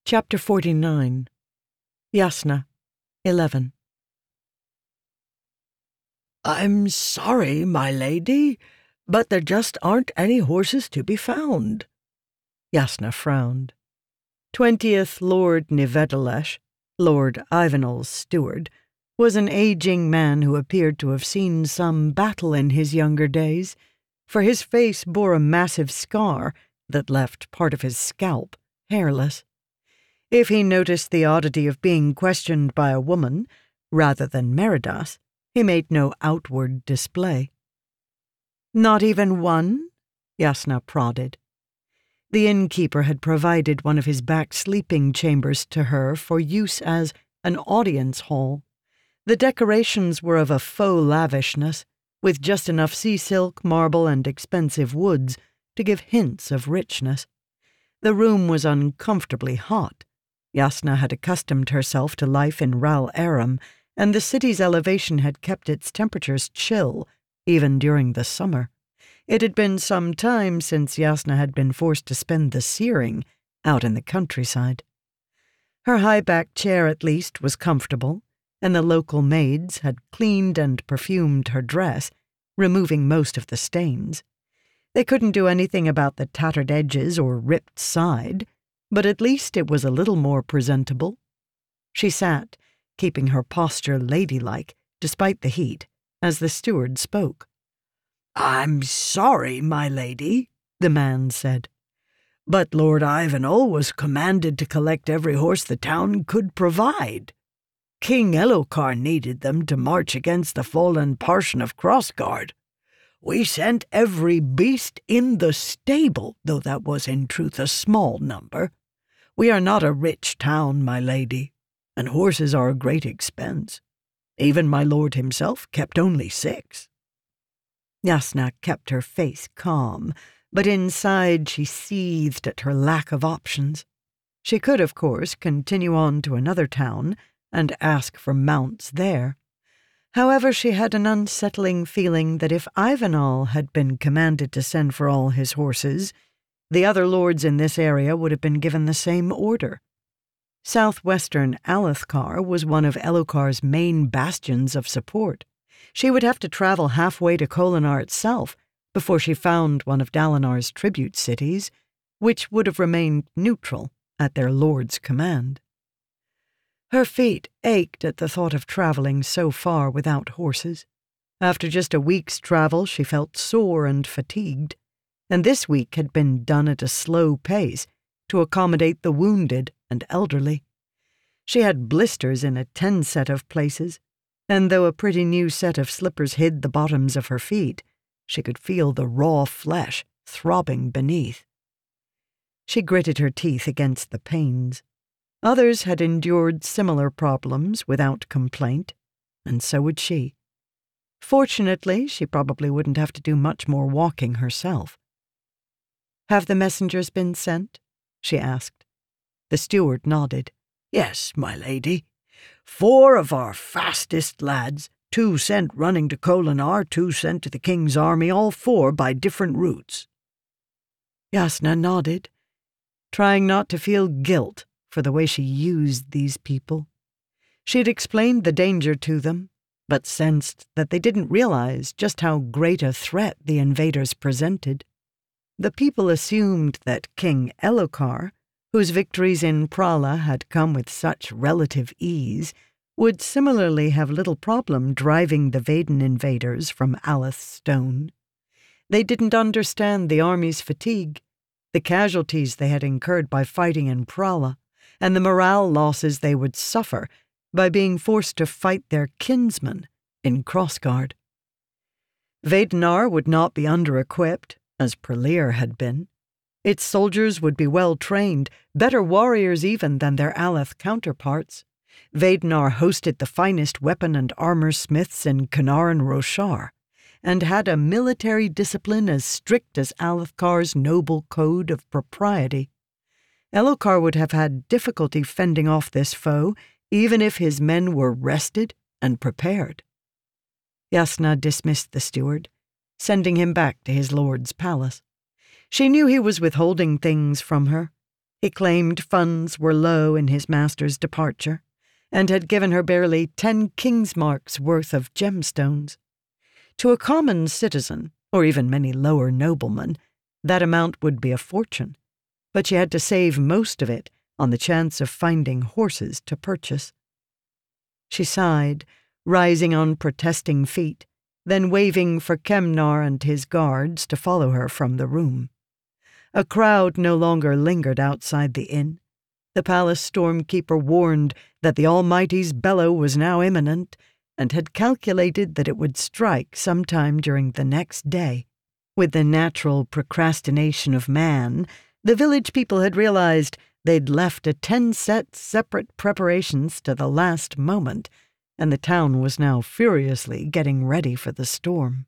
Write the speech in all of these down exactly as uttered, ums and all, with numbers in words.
Chapter forty-nine. Yasna, eleven. "I'm sorry, my lady, but there just aren't any horses to be found." Yasna frowned. Twentieth Lord Nivedalesh, Lord Ivanol's steward, was an aging man who appeared to have seen some battle in his younger days, for his face bore a massive scar that left part of his scalp hairless. If he noticed the oddity of being questioned by a woman, rather than Meridas, he made no outward display. "Not even one?" Yasna prodded. The innkeeper had provided one of his back sleeping chambers to her for use as an audience hall. The decorations were of a faux lavishness, with just enough sea silk, marble, and expensive woods to give hints of richness. The room was uncomfortably hot. Yasna had accustomed herself to life in Ral Aram, and the city's elevation had kept its temperatures chill, even during the summer. It had been some time since Yasna had been forced to spend the searing out in the countryside. Her high-backed chair, at least, was comfortable, and the local maids had cleaned and perfumed her dress, removing most of the stains. They couldn't do anything about the tattered edges or ripped side, but at least it was a little more presentable. She sat, keeping her posture ladylike, despite the heat, as the steward spoke. "I'm sorry, my lady," the man said, "but Lord Ivanol was commanded to collect every horse the town could provide. King Elhokar needed them to march against the fallen Parshan of Crossguard. We sent every beast in the stable, though that was in truth a small number. We are not a rich town, my lady, and horses are a great expense. Even my lord himself kept only six." Yasna kept her face calm, but inside she seethed at her lack of options. She could, of course, continue on to another town and ask for mounts there. However, she had an unsettling feeling that if Ivanol had been commanded to send for all his horses, the other lords in this area would have been given the same order. Southwestern Alethkar was one of Elhokar's main bastions of support. She would have to travel halfway to Kholinar itself before she found one of Dalinar's tribute cities, which would have remained neutral at their lord's command. Her feet ached at the thought of traveling so far without horses. After just a week's travel, she felt sore and fatigued, and this week had been done at a slow pace to accommodate the wounded and elderly. She had blisters in a ten set of places, and though a pretty new set of slippers hid the bottoms of her feet, she could feel the raw flesh throbbing beneath. She gritted her teeth against the pains. Others had endured similar problems without complaint, and so would she. Fortunately, she probably wouldn't have to do much more walking herself. "Have the messengers been sent?" she asked. The steward nodded. "Yes, my lady. Four of our fastest lads, two sent running to Kholinar, two sent to the king's army, all four by different routes." Yasna nodded, trying not to feel guilt for the way she used these people. She'd explained the danger to them, but sensed that they didn't realize just how great a threat the invaders presented. The people assumed that King Elhokar, whose victories in Prala had come with such relative ease, would similarly have little problem driving the Vaden invaders from Aleth Stone. They didn't understand the army's fatigue, the casualties they had incurred by fighting in Prala, and the morale losses they would suffer by being forced to fight their kinsmen in Crossguard. Vadenar would not be under-equipped, as Perleer had been. Its soldiers would be well-trained, better warriors even than their Aleth counterparts. Vadenar hosted the finest weapon and armor smiths in Kanaran Roshar, and had a military discipline as strict as Alethkar's noble code of propriety. Elhokar would have had difficulty fending off this foe, even if his men were rested and prepared. Yasna dismissed the steward, sending him back to his lord's palace. She knew he was withholding things from her, He claimed funds were low in his master's departure, and had given her barely ten king's marks worth of gemstones. To a common citizen, or even many lower noblemen, that amount would be a fortune, but she had to save most of it on the chance of finding horses to purchase. She sighed, rising on protesting feet, then waving for Kemnar and his guards to follow her from the room. A crowd no longer lingered outside the inn. The palace stormkeeper warned that the Almighty's bellow was now imminent, and had calculated that it would strike sometime during the next day. With the natural procrastination of man, the village people had realized they'd left a ten-set separate preparations to the last moment, and the town was now furiously getting ready for the storm.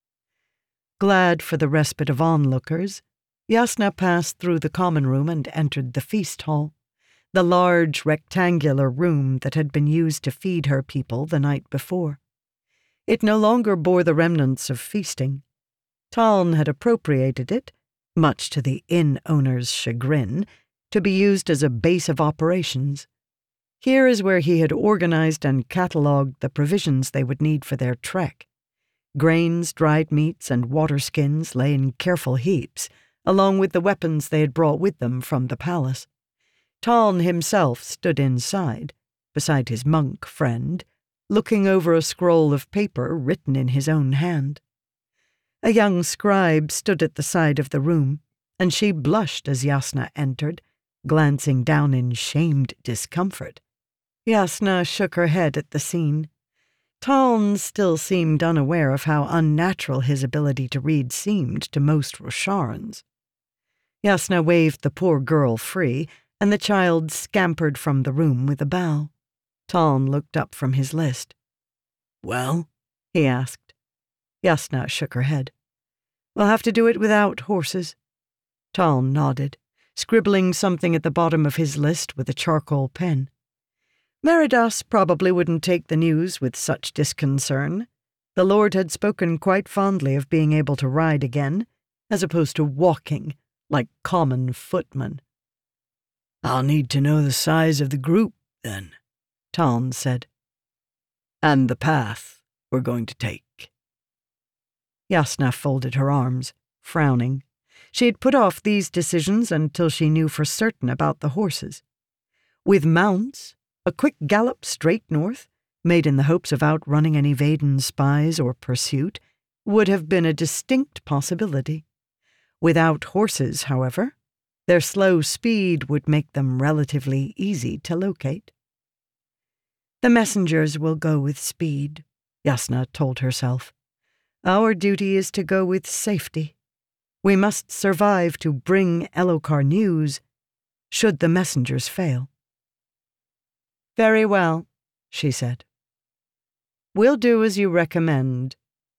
Glad for the respite of onlookers, Jasnah passed through the common room and entered the feast hall, the large rectangular room that had been used to feed her people the night before. It no longer bore the remnants of feasting. Taln had appropriated it, much to the inn owner's chagrin, to be used as a base of operations. Here is where he had organized and catalogued the provisions they would need for their trek. Grains, dried meats, and water skins lay in careful heaps, along with the weapons they had brought with them from the palace. Taln himself stood inside, beside his monk friend, looking over a scroll of paper written in his own hand. A young scribe stood at the side of the room, and she blushed as Jasnah entered, glancing down in shamed discomfort. Jasnah shook her head at the scene. Taln still seemed unaware of how unnatural his ability to read seemed to most Rosharans. Jasnah waved the poor girl free, and the child scampered from the room with a bow. Taln looked up from his list. "Well?" he asked. Jasnah shook her head. "We'll have to do it without horses." Taln nodded, scribbling something at the bottom of his list with a charcoal pen. Meridas probably wouldn't take the news with such disconcern. The Lord had spoken quite fondly of being able to ride again, as opposed to walking like common footmen. "I'll need to know the size of the group, then," Taln said. "And the path we're going to take." Jasnah folded her arms, frowning. She had put off these decisions until she knew for certain about the horses. With mounts, a quick gallop straight north, made in the hopes of outrunning any Vaden spies or pursuit, would have been a distinct possibility. Without horses, however, their slow speed would make them relatively easy to locate. "The messengers will go with speed," Jasnah told herself. "Our duty is to go with safety. We must survive to bring Elhokar news, should the messengers fail." "Very well," she said. "We'll do as you recommend."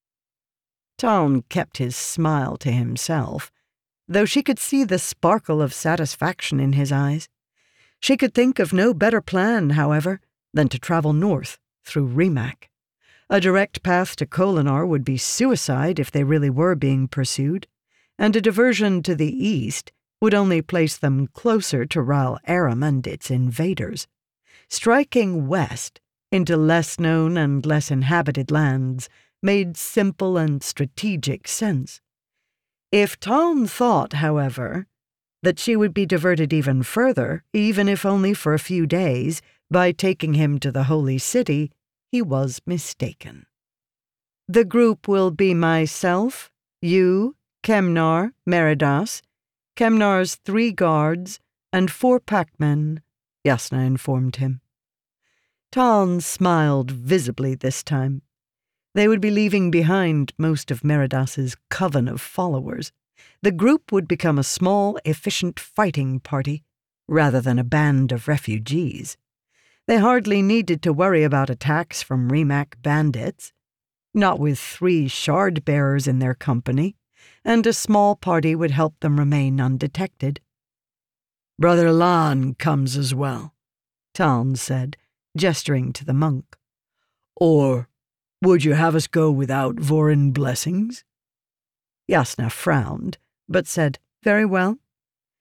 Taln kept his smile to himself, though she could see the sparkle of satisfaction in his eyes. She could think of no better plan, however, than to travel north through Rimac. A direct path to Kholinar would be suicide if they really were being pursued, and a diversion to the east would only place them closer to Ral Aram and its invaders. Striking west into less known and less inhabited lands made simple and strategic sense. If Taln thought, however, that she would be diverted even further, even if only for a few days, by taking him to the Holy City, he was mistaken. "The group will be myself, you, Kemnar, Meridas, Kemnar's three guards, and four packmen," Jasnah informed him. Taln smiled visibly this time. They would be leaving behind most of Meridas's coven of followers. The group would become a small, efficient fighting party, rather than a band of refugees. They hardly needed to worry about attacks from Rimac bandits, not with three shard-bearers in their company, and a small party would help them remain undetected. "Brother Lan comes as well," Taln said, gesturing to the monk. "Or would you have us go without Vorin blessings?" Jasnah frowned, but said, "Very well."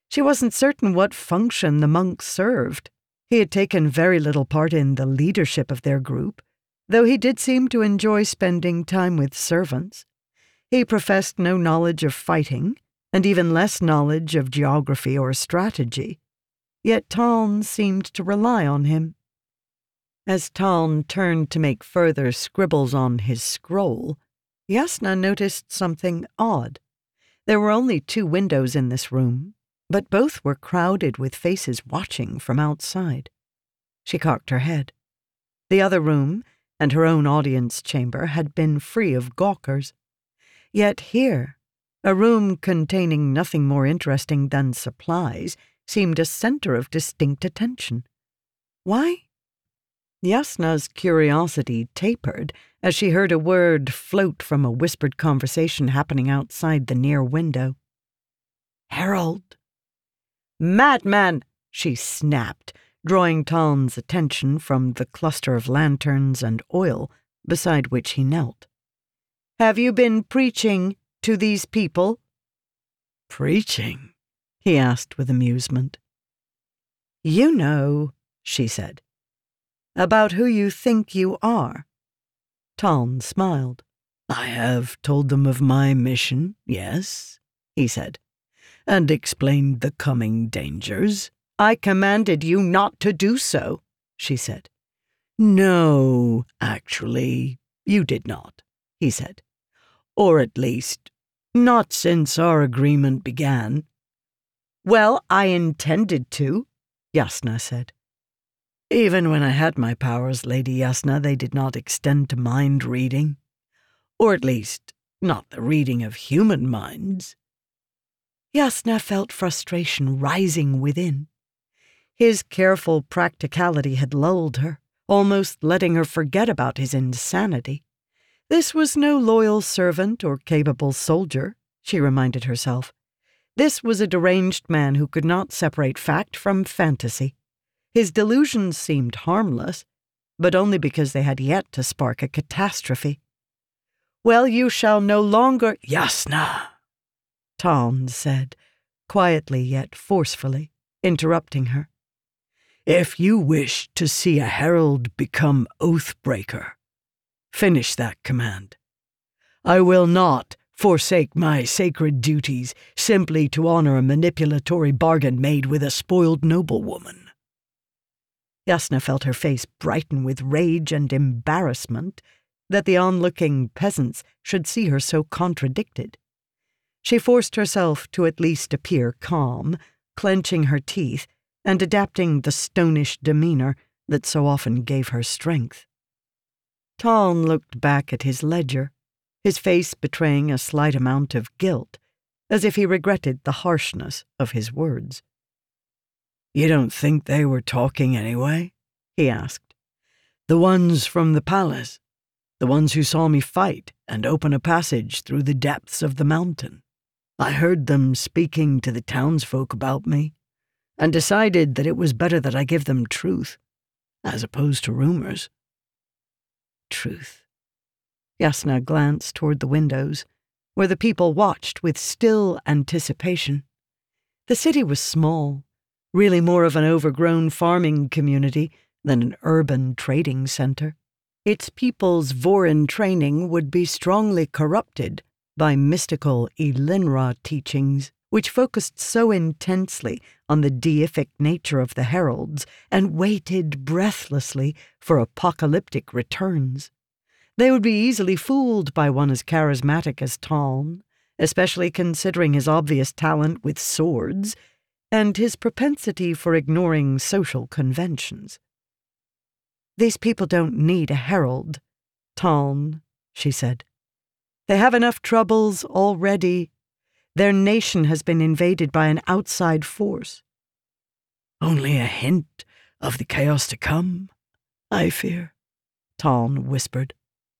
She wasn't certain what function the monks served. He had taken very little part in the leadership of their group, though he did seem to enjoy spending time with servants. He professed no knowledge of fighting, and even less knowledge of geography or strategy. Yet Taln seemed to rely on him. As Taln turned to make further scribbles on his scroll, Jasnah noticed something odd. There were only two windows in this room, but both were crowded with faces watching from outside. She cocked her head. The other room, and her own audience chamber, had been free of gawkers. Yet here, a room containing nothing more interesting than supplies, seemed a center of distinct attention. Why? Jasnah's curiosity tapered as she heard a word float from a whispered conversation happening outside the near window. "Herald!" "Madman!" she snapped, drawing Taln's attention from the cluster of lanterns and oil beside which he knelt. "Have you been preaching to these people?" "Preaching?" he asked with amusement. "You know," she said, "about who you think you are." Taln smiled. "I have told them of my mission, yes," he said, "and explained the coming dangers." "I commanded you not to do so," she said. "No, actually, you did not," he said. "Or at least, not since our agreement began." "Well, I intended to," Jasnah said. "Even when I had my powers, Lady Jasnah, they did not extend to mind reading. Or at least, not the reading of human minds." Jasnah felt frustration rising within. His careful practicality had lulled her, almost letting her forget about his insanity. This was no loyal servant or capable soldier, she reminded herself. This was a deranged man who could not separate fact from fantasy. His delusions seemed harmless, but only because they had yet to spark a catastrophe. "Well, you shall no longer—" "Jasnah," Taln said, quietly yet forcefully, interrupting her. "If you wish to see a herald become oath-breaker, finish that command. I will not forsake my sacred duties simply to honor a manipulatory bargain made with a spoiled noblewoman." Jasnah felt her face brighten with rage and embarrassment that the onlooking peasants should see her so contradicted. She forced herself to at least appear calm, clenching her teeth and adapting the stonish demeanor that so often gave her strength. Taln looked back at his ledger, his face betraying a slight amount of guilt, as if he regretted the harshness of his words. "You don't think they were talking anyway?" he asked. "The ones from the palace, the ones who saw me fight and open a passage through the depths of the mountain. I heard them speaking to the townsfolk about me, and decided that it was better that I give them truth, as opposed to rumors." Truth. Jasnah glanced toward the windows, where the people watched with still anticipation. The city was small, really more of an overgrown farming community than an urban trading center. Its people's Vorin training would be strongly corrupted by mystical Elinra teachings, which focused so intensely on the deific nature of the heralds and waited breathlessly for apocalyptic returns. They would be easily fooled by one as charismatic as Taln, especially considering his obvious talent with swords and his propensity for ignoring social conventions. "These people don't need a herald, Taln," she said. "They have enough troubles already. Their nation has been invaded by an outside force." "Only a hint of the chaos to come, I fear," Taln whispered.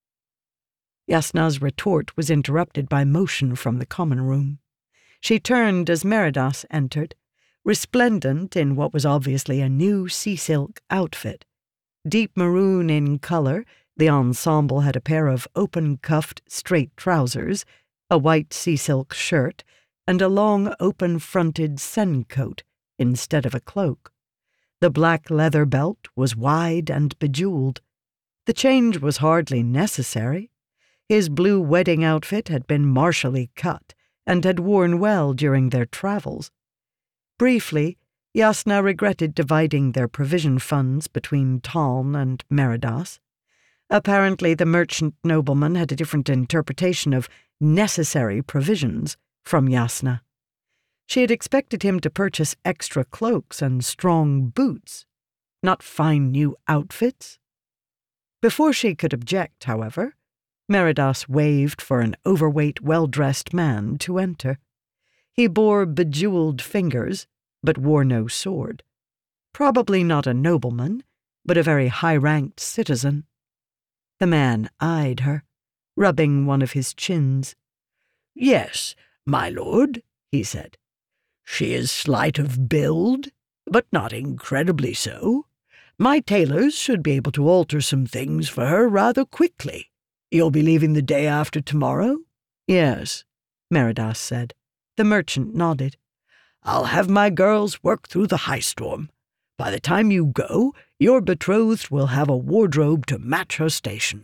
Jasnah's retort was interrupted by motion from the common room. She turned as Meridas entered, resplendent in what was obviously a new sea-silk outfit. Deep maroon in color, the ensemble had a pair of open-cuffed straight trousers, a white sea-silk shirt, and a long open-fronted sen coat instead of a cloak. The black leather belt was wide and bejeweled. The change was hardly necessary. His blue wedding outfit had been martially cut and had worn well during their travels. Briefly, Jasna regretted dividing their provision funds between Taln and Meridas. Apparently, the merchant nobleman had a different interpretation of necessary provisions from Jasna. She had expected him to purchase extra cloaks and strong boots, not fine new outfits. Before she could object, however, Meridas waved for an overweight, well-dressed man to enter. He bore bejeweled fingers, but wore no sword. Probably not a nobleman, but a very high-ranked citizen. The man eyed her, rubbing one of his chins. "Yes, my lord," he said. "She is slight of build, but not incredibly so. My tailors should be able to alter some things for her rather quickly. You'll be leaving the day after tomorrow?" "Yes," Meridas said. The merchant nodded. "I'll have my girls work through the high storm. By the time you go, your betrothed will have a wardrobe to match her station."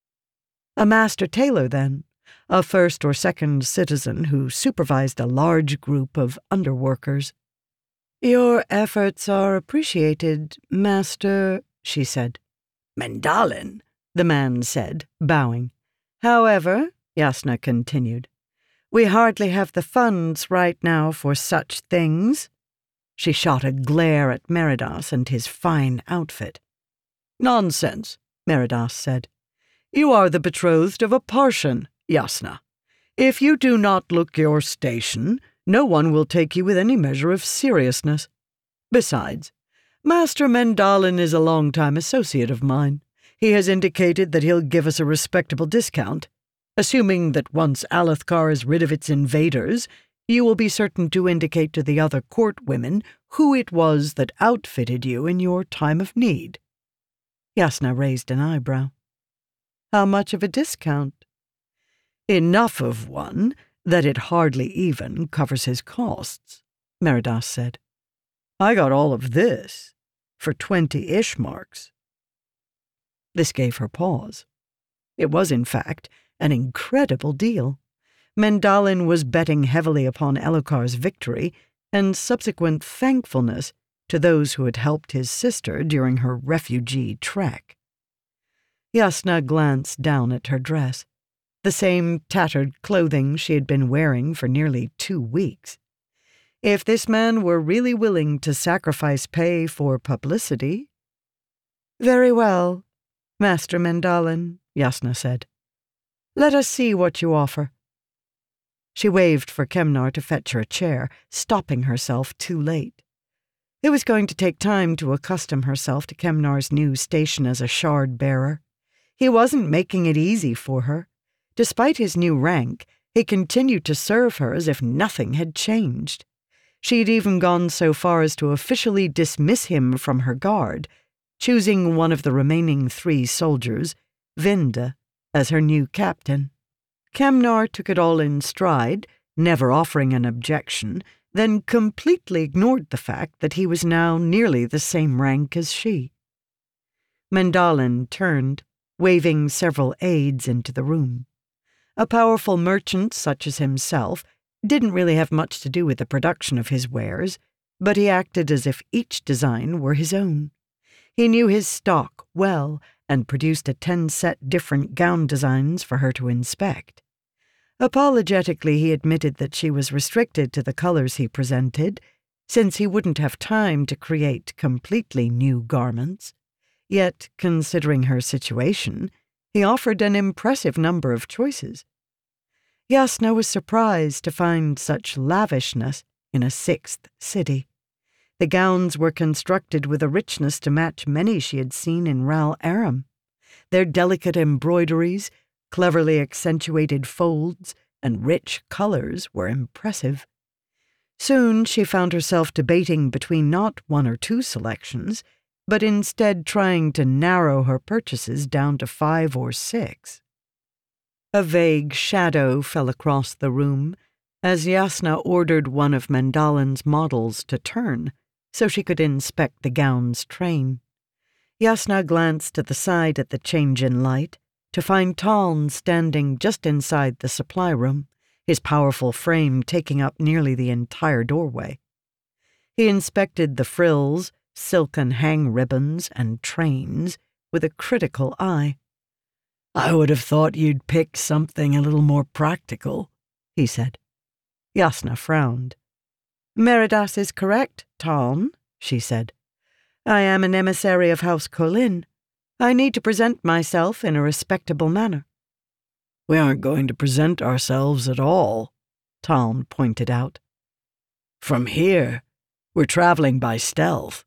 A master tailor, then, a first or second citizen who supervised a large group of underworkers. "Your efforts are appreciated, Master," she said. "Mendalin," the man said, bowing. "However," Jasna continued, "we hardly have the funds right now for such things." She shot a glare at Meridas and his fine outfit. "Nonsense," Meridas said. "You are the betrothed of a Parshan, Jasna. If you do not look your station, no one will take you with any measure of seriousness. Besides, Master Mendalin is a long-time associate of mine. He has indicated that he'll give us a respectable discount. Assuming that once Alethkar is rid of its invaders, you will be certain to indicate to the other court women who it was that outfitted you in your time of need." Jasna raised an eyebrow. "How much of a discount?" "Enough of one that it hardly even covers his costs," Meridas said. "I got all of this for twenty Ishmarks." This gave her pause. It was, in fact, an incredible deal. Mendalin was betting heavily upon Elhokar's victory and subsequent thankfulness to those who had helped his sister during her refugee trek. Jasna glanced down at her dress, the same tattered clothing she had been wearing for nearly two weeks. If this man were really willing to sacrifice pay for publicity— "Very well, Master Mendalin," Jasna said. "Let us see what you offer." She waved for Kemnar to fetch her a chair, stopping herself too late. It was going to take time to accustom herself to Kemnar's new station as a shard-bearer. He wasn't making it easy for her. Despite his new rank, he continued to serve her as if nothing had changed. She had even gone so far as to officially dismiss him from her guard, choosing one of the remaining three soldiers, Vinda, as her new captain. Kemnar took it all in stride, never offering an objection, then completely ignored the fact that he was now nearly the same rank as she. Mendalin turned, waving several aides into the room. A powerful merchant such as himself didn't really have much to do with the production of his wares, but he acted as if each design were his own. He knew his stock well and produced a ten-set different gown designs for her to inspect. Apologetically, he admitted that she was restricted to the colors he presented, since he wouldn't have time to create completely new garments. Yet, considering her situation, he offered an impressive number of choices. Jasna was surprised to find such lavishness in a sixth city. The gowns were constructed with a richness to match many she had seen in Ral Aram. Their delicate embroideries, cleverly accentuated folds, and rich colors were impressive. Soon she found herself debating between not one or two selections, but instead trying to narrow her purchases down to five or six. A vague shadow fell across the room, as Yasna ordered one of Mendalin's models to turn so she could inspect the gown's train. Yasna glanced to the side at the change in light to find Taln standing just inside the supply room, his powerful frame taking up nearly the entire doorway. He inspected the frills, silken hang ribbons, and trains with a critical eye. "I would have thought you'd pick something a little more practical," he said. Yasna frowned. "Meridas is correct, Taln," she said. "I am an emissary of House Colin. I need to present myself in a respectable manner." "We aren't going to present ourselves at all," Taln pointed out. "From here, we're traveling by stealth."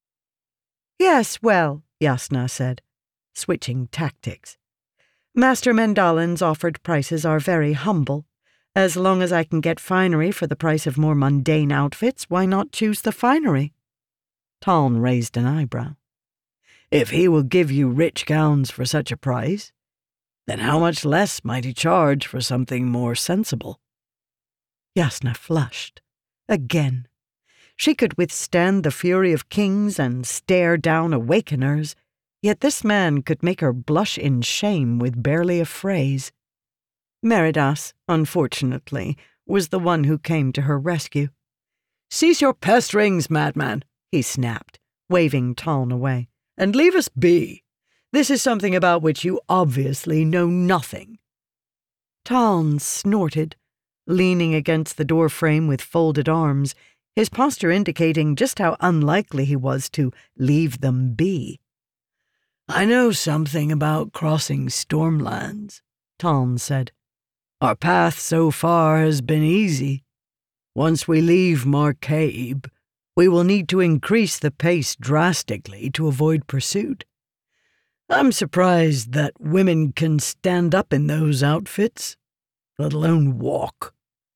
"Yes, well," Yasna said, switching tactics. "Master Mendalin's offered prices are very humble. As long as I can get finery for the price of more mundane outfits, why not choose the finery?" Taln raised an eyebrow. "If he will give you rich gowns for such a price, then how much less might he charge for something more sensible?" Yasna flushed. Again. She could withstand the fury of kings and stare down awakeners, yet this man could make her blush in shame with barely a phrase. Meridas, unfortunately, was the one who came to her rescue. "Cease your pesterings, madman," he snapped, waving Taln away, "and leave us be. This is something about which you obviously know nothing." Taln snorted, leaning against the doorframe with folded arms, his posture indicating just how unlikely he was to leave them be. "I know something about crossing Stormlands," Taln said. "Our path so far has been easy. Once we leave Marcabe, we will need to increase the pace drastically to avoid pursuit. I'm surprised that women can stand up in those outfits, let alone walk."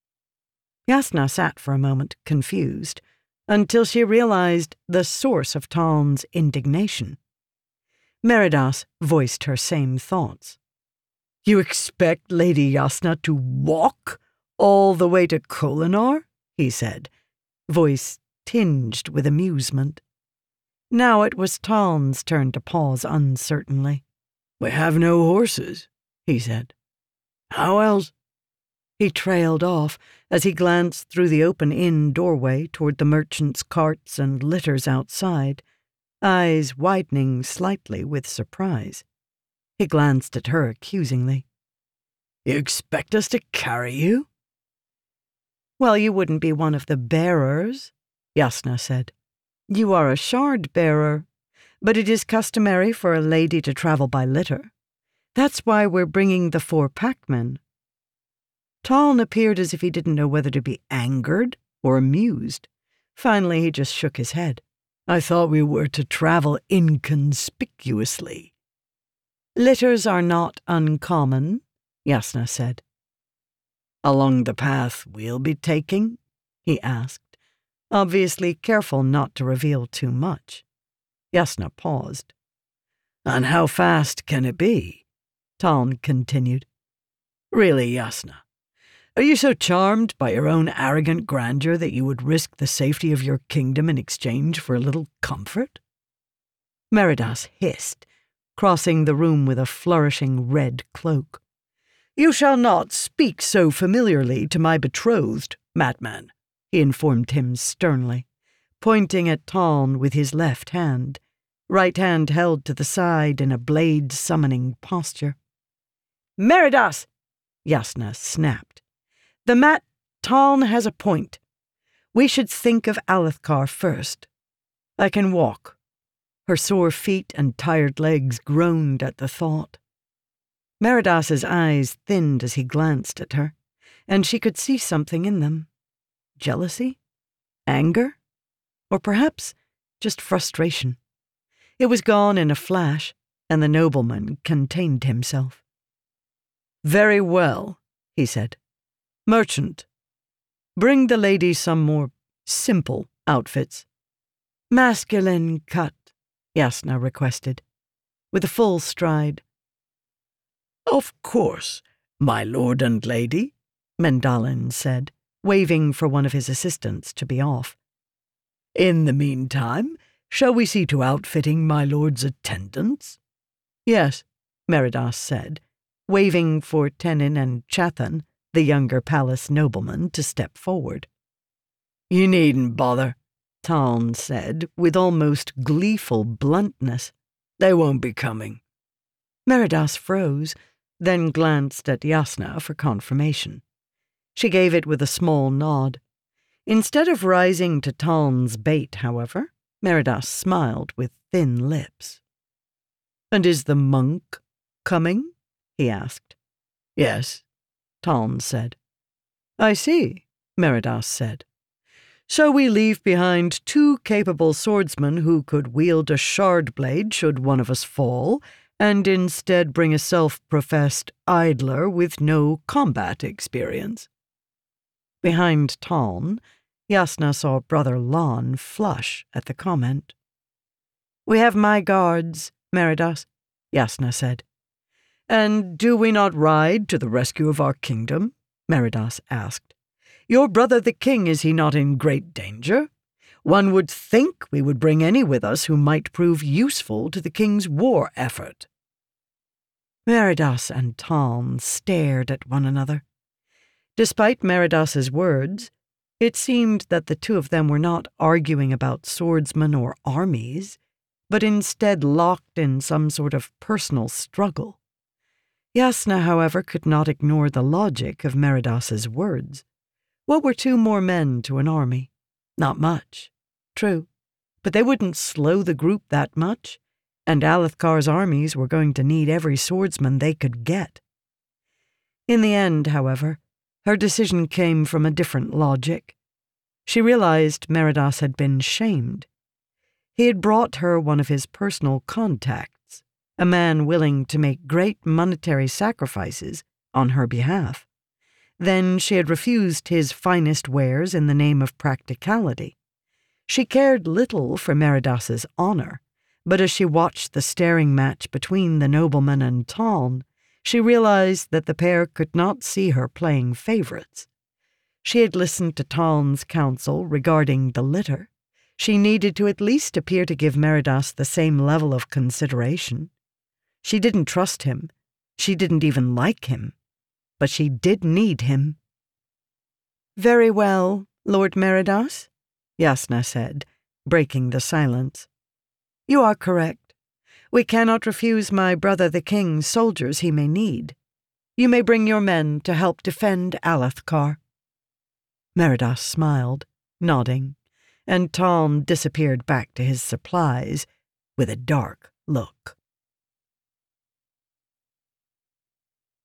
Yasna sat for a moment, confused, until she realized the source of Taln's indignation. Meridas voiced her same thoughts. "You expect Lady Yasna to walk all the way to Kholinar?" he said, voice tinged with amusement. Now it was Taln's turn to pause uncertainly. "We have no horses," he said. "How else?" He trailed off as he glanced through the open inn doorway toward the merchants' carts and litters outside, eyes widening slightly with surprise. He glanced at her accusingly. "You expect us to carry you?" "Well, you wouldn't be one of the bearers," Yasna said. "You are a shard-bearer, but it is customary for a lady to travel by litter. That's why we're bringing the four packmen." Taln appeared as if he didn't know whether to be angered or amused. Finally, he just shook his head. "I thought we were to travel inconspicuously." "Litters are not uncommon," Yasna said. "Along the path we'll be taking?" he asked, obviously careful not to reveal too much. Yasna paused. "And how fast can it be?" Taln continued. "Really, Yasna, are you so charmed by your own arrogant grandeur that you would risk the safety of your kingdom in exchange for a little comfort?" Meridas hissed, crossing the room with a flourishing red cloak. "You shall not speak so familiarly to my betrothed, madman," he informed him sternly, pointing at Taln with his left hand, right hand held to the side in a blade-summoning posture. "Meridas!" Yasna snapped. "The Mat Taln has a point. We should think of Alethkar first. I can walk." Her sore feet and tired legs groaned at the thought. Meridas's eyes thinned as he glanced at her, and she could see something in them. Jealousy? Anger? Or perhaps just frustration. It was gone in a flash, and the nobleman contained himself. "Very well," he said. "Merchant, bring the lady some more simple outfits." "Masculine cut," Yasna requested, with a full stride. "Of course, my lord and lady," Mendalin said, waving for one of his assistants to be off. "In the meantime, shall we see to outfitting my lord's attendants?" "Yes," Meridas said, waving for Tenin and Chathan, the younger palace nobleman, to step forward. "You needn't bother," Taln said, with almost gleeful bluntness. "They won't be coming." Meridas froze, then glanced at Jasnah for confirmation. She gave it with a small nod. Instead of rising to Taln's bait, however, Meridas smiled with thin lips. "And is the monk coming?" he asked. "Yes," Taln said. "I see," Meridas said. "So we leave behind two capable swordsmen who could wield a shard blade should one of us fall, and instead bring a self-professed idler with no combat experience." Behind Taln, Jasnah saw Brother Lon flush at the comment. "We have my guards, Meridas," Jasnah said. "And do we not ride to the rescue of our kingdom?" Meridas asked. "Your brother the king, is he not in great danger? One would think we would bring any with us who might prove useful to the king's war effort." Meridas and Taln stared at one another. Despite Meridas's words, it seemed that the two of them were not arguing about swordsmen or armies, but instead locked in some sort of personal struggle. Jasnah, however, could not ignore the logic of Meridas's words. What were two more men to an army? Not much. True, but they wouldn't slow the group that much, and Alethkar's armies were going to need every swordsman they could get. In the end, however, her decision came from a different logic. She realized Meridas had been shamed. He had brought her one of his personal contacts, a man willing to make great monetary sacrifices on her behalf. Then she had refused his finest wares in the name of practicality. She cared little for Meridas's honor, but as she watched the staring match between the nobleman and Taln, she realized that the pair could not see her playing favorites. She had listened to Taln's counsel regarding the litter. She needed to at least appear to give Meridas the same level of consideration. She didn't trust him. She didn't even like him. But she did need him. "Very well, Lord Meridas," Jasnah said, breaking the silence. "You are correct. We cannot refuse my brother the king's soldiers he may need. You may bring your men to help defend Alethkar." Meridas smiled, nodding, and Taln disappeared back to his supplies with a dark look.